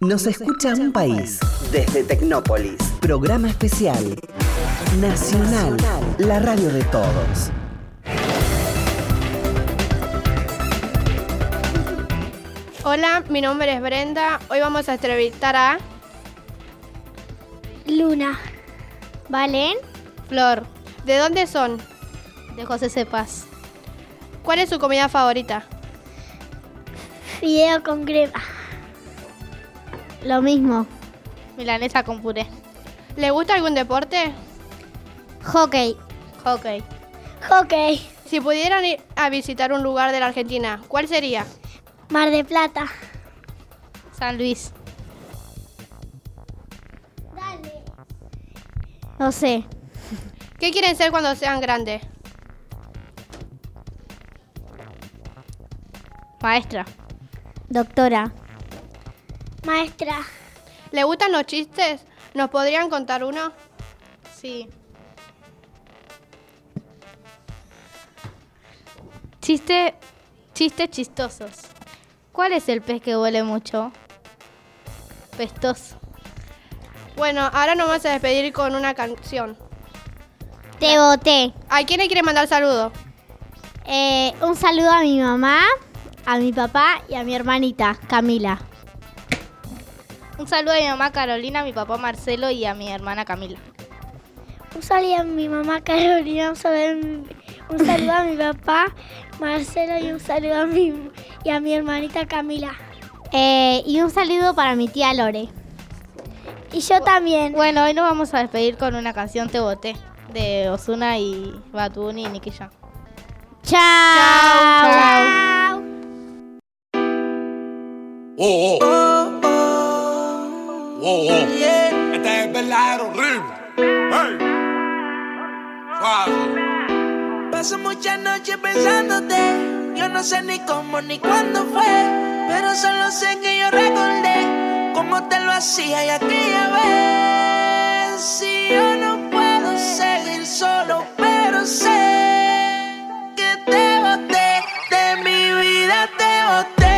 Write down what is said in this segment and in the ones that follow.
Nos escucha un país. Desde Tecnópolis. Programa especial. Nacional. La radio de todos. Hola, mi nombre es Brenda. Hoy vamos a entrevistar a Luna. Valen. Flor. ¿De dónde son? De José Cepaz. ¿Cuál es su comida favorita? Fideo con crema. Lo mismo. Milanesa con puré. ¿Le gusta algún deporte? Hockey. Hockey. Hockey. Si pudieran ir a visitar un lugar de la Argentina, ¿cuál sería? Mar de Plata. San Luis. Dale. No sé. ¿Qué quieren ser cuando sean grandes? Maestra. Doctora. Maestra. ¿Le gustan los chistes? ¿Nos podrían contar uno? Sí. Chistes chistosos. ¿Cuál es el pez que huele mucho? Pestoso. Bueno, ahora nos vamos a despedir con una canción. Te boté. ¿A quién le quiere mandar saludos? Un saludo a mi mamá, a mi papá y a mi hermanita, Camila. Un saludo a mi mamá Carolina, a mi papá Marcelo y a mi hermana Camila. Un saludo a mi mamá Carolina, un saludo a mi papá Marcelo y un saludo a mi hermanita Camila. Y un saludo para mi tía Lore. Y yo también. Bueno, hoy nos vamos a despedir con una canción Te Boté, de Ozuna y Bad Bunny y Nicky Jam. ¡Chao! ¡Chao! Oh, oh. Oh, oh. Yeah. Este es el verdadero ritmo. Hey. Suave. Paso muchas noches pensándote. Yo no sé ni cómo ni cuándo fue, pero solo sé que yo recordé cómo te lo hacía y aquella vez. Si yo no puedo seguir solo, pero sé que te boté, de mi vida te boté.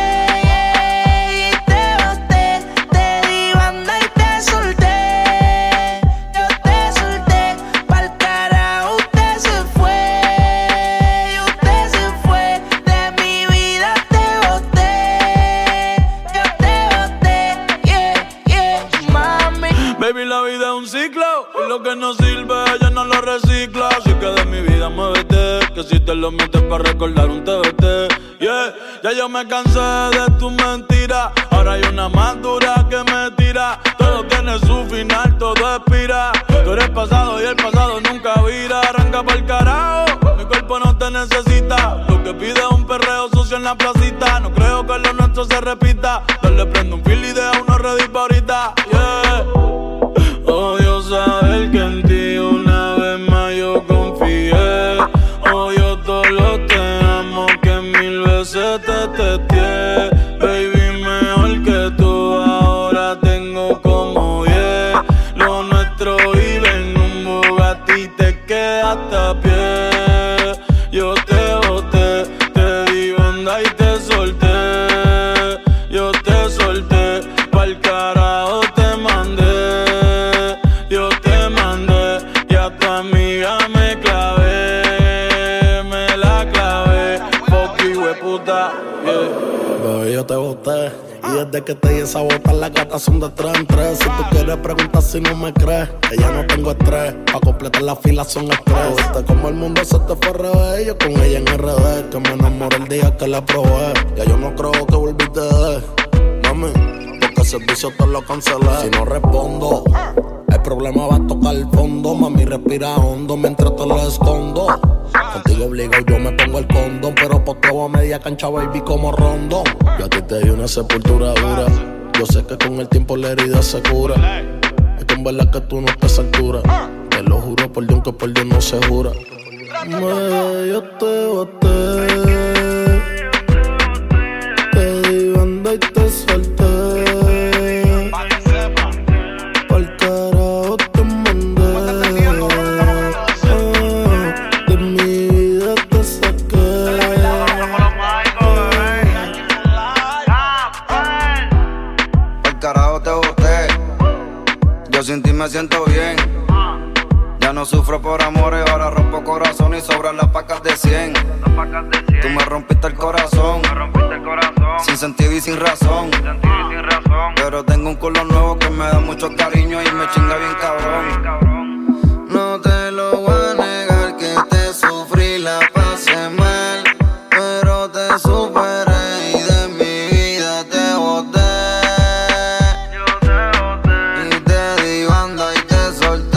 Lo que no sirve, ella no lo recicla. Así que de mi vida muévete, que si te lo metes para recordar un TBT. Yeah, ya yo me cansé de tus mentiras. Ahora hay una más dura que me tira. Todo tiene su final, todo expira. Tú eres pasado y el pasado nunca vira. Arranca pa'l carajo, mi cuerpo no te necesita. Lo que pide es un perreo sucio en la placita. No creo que lo nuestro se repita. Dale, prendo un fil y deja uno ready pa' ahorita. Yeah. Odio saber que en ti una vez más yo confié. Odio todo lo te amo que mil veces te testé. Baby, mejor que tú ahora tengo como 10. Lo nuestro vive en un Bugatti, te quedaste a pie. Yo te boté, te di banda y te solté. Yo te solté, pa'l carajo te mandé. Yo te boté y desde que te di esa bota las gatas son de 3 en 3. Si tú quieres preguntar si no me crees, que ya no tengo estrés, pa' completar la fila son estrés. Viste como el mundo se te fue al revés, yo con ella en RD, que me enamoré el día que la probé. Ya yo no creo que volviste de mami, porque el servicio te lo cancelé. Si no respondo, el problema va a tocar el fondo. Mami, respira hondo mientras te lo escondo. Contigo obligado yo me pongo el condón, pero posteo a media cancha, baby, como Rondón. Yo a ti te di una sepultura dura. Yo sé que con el tiempo la herida se cura. Es que en verdad que tú no estás a esa altura. Te lo juro por Dios que por Dios no se jura. Yo te boté, te di banda y te solté. carajo te boté. Yo sin ti me siento bien. Ya no sufro por amores, ahora rompo corazón y sobran las pacas de 100. Tú me rompiste el corazón, sin sentido y sin razón. Pero tengo un culo nuevo que me da mucho cariño y me chinga bien cabrón. No te lo voy a negar que te sufrí, la pasé mal, pero te superé y de mi vida te boté. Y te di banda y te solté.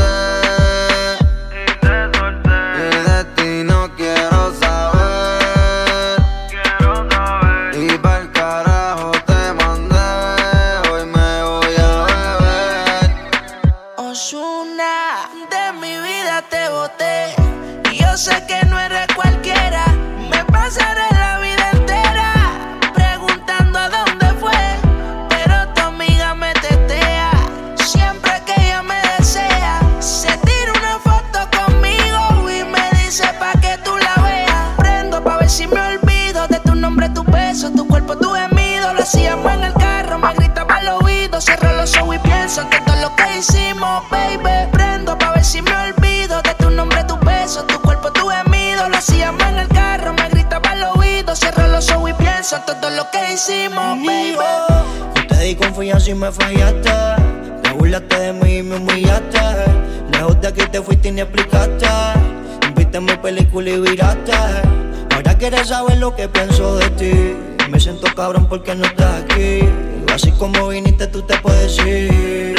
Y de ti no quiero saber. Y pa'l carajo te mandé. Hoy me voy a beber. Ozuna, de mi vida te boté. Y yo sé que no eres cualquiera. Me pasaré la vida entera preguntando a dónde fue, pero tu amiga me tetea. Siempre que ella me desea, se tira una foto conmigo y me dice pa' que tú la veas. Prendo pa' ver si me olvido de tu nombre, tu beso, tu cuerpo, tu gemido. Lo hacíamos en el carro, me gritaba al oído. Cierro los ojos y pienso en todo lo que hicimos, baby. Prendo pa' ver si me olvido de tu nombre, tu beso, tu cuerpo, tu gemido. Lo hacíamos en el carro, me gritaba al oído. Cierro los ojos y pienso en todo lo que hicimos, baby. Yo te di confianza y me fallaste. Te burlaste de mí y me humillaste. Lejos de aquí te fuiste y ni explicaste. Viste mi película y viraste. Ahora quieres saber lo que pienso de ti. Me siento cabrón porque no estás aquí. Así como viniste tú te puedes ir.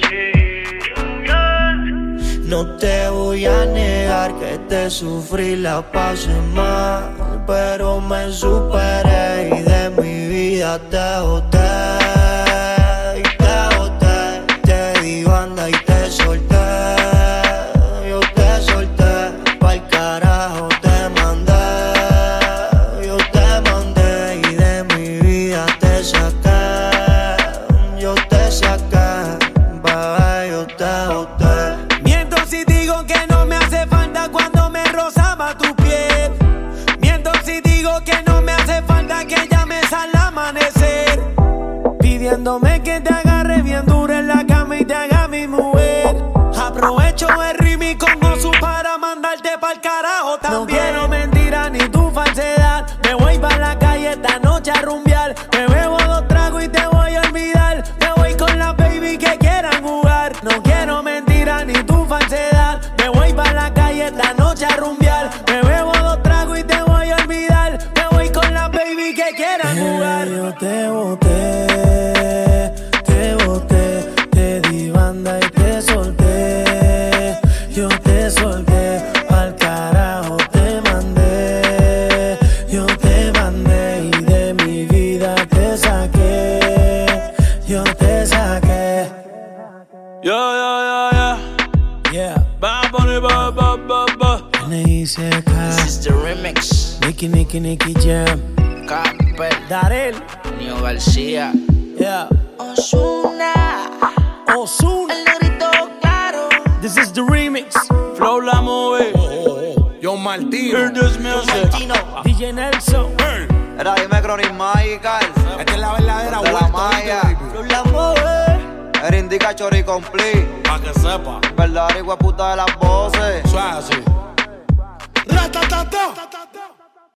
No te voy a negar que te sufrí, la pasé mal, pero me superé y de mi vida te boté. Y te boté, te di banda y te solté. Yo te solté, pa'l carajo te mandé. Yo te mandé y de mi vida te saqué. Yo te saqué, bebé, yo te boté. Miento si digo que no me hace falta cuando me rozaba tu piel. Miento si digo que no me hace falta que llames al amanecer, pidiéndome que te agarre bien duro en la cama y te haga mi mujer. Aprovecho el remix con Osu para mandarte pa'l carajo también. No quiero mentira ni tu falsedad. Me voy pa' la calle esta noche a rumbear. Me bebo 2 tragos y te voy a olvidar. Me voy con la baby que quieran jugar. No quiero mentira ni tu falsedad. Me voy pa' la calle esta noche a rumbear. Me bebo 2 tragos y te voy a olvidar. Me voy con la baby que quieran jugar. Yo te boté, te di banda y te solté. Yo te solté, pa'l carajo te mandé. Yo te mandé y de mi vida te saqué. Yo te saqué. Yeah. Bad Bunny, ba. N.I.C.K. This is the remix. Nicky Jam. Camper, Darel. Nio García, Yeah. Ozuna, Ozuna. el negrito claro. This is the remix. Flow La Movie. Yo Martino. Hear this music. DJ Nelson. Era dime Chronic Magical. Esta es la verdadera De la vuelta, Maya. baby. La mueve. Era indica Chori Complete. Pa' que sepa. Verdadera hijueputa de las voces. Suave así. Ratatata.